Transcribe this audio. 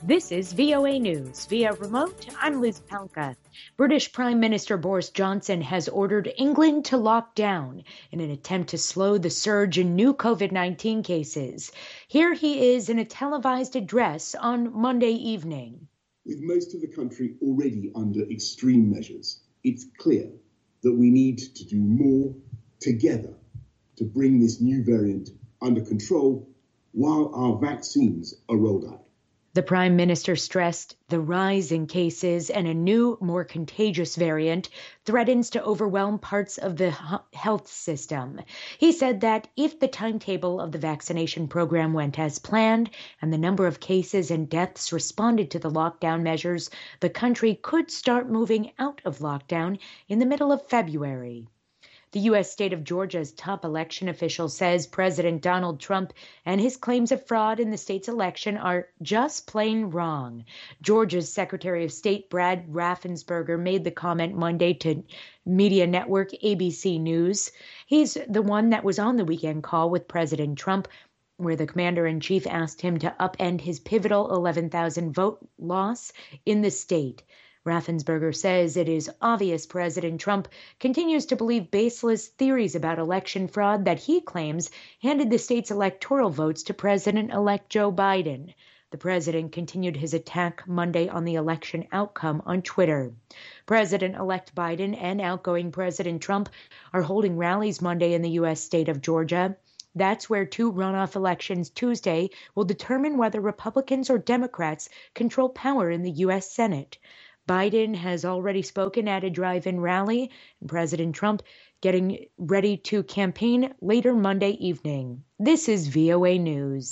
This is VOA News. Via remote, I'm Liz Palka. British Prime Minister Boris Johnson has ordered England to lock down in an attempt to slow the surge in new COVID-19 cases. Here he is in a televised address on Monday evening. With most of the country already under extreme measures, it's clear that we need to do more together to bring this new variant under control while our vaccines are rolled out. The Prime Minister stressed the rise in cases and a new, more contagious variant threatens to overwhelm parts of the health system. He said that if the timetable of the vaccination program went as planned and the number of cases and deaths responded to the lockdown measures, the country could start moving out of lockdown in the middle of February. The U.S. state of Georgia's top election official says President Donald Trump and his claims of fraud in the state's election are just plain wrong. Georgia's Secretary of State Brad Raffensperger made the comment Monday to media network ABC News. He's the one that was on the weekend call with President Trump, where the commander-in-chief asked him to upend his pivotal 11,000 vote loss in the state. Raffensperger says it is obvious President Trump continues to believe baseless theories about election fraud that he claims handed the state's electoral votes to President-elect Joe Biden. The president continued his attack Monday on the election outcome on Twitter. President-elect Biden and outgoing President Trump are holding rallies Monday in the U.S. state of Georgia. That's where two runoff elections Tuesday will determine whether Republicans or Democrats control power in the U.S. Senate. Biden has already spoken at a drive-in rally, and President Trump getting ready to campaign later Monday evening. This is VOA News.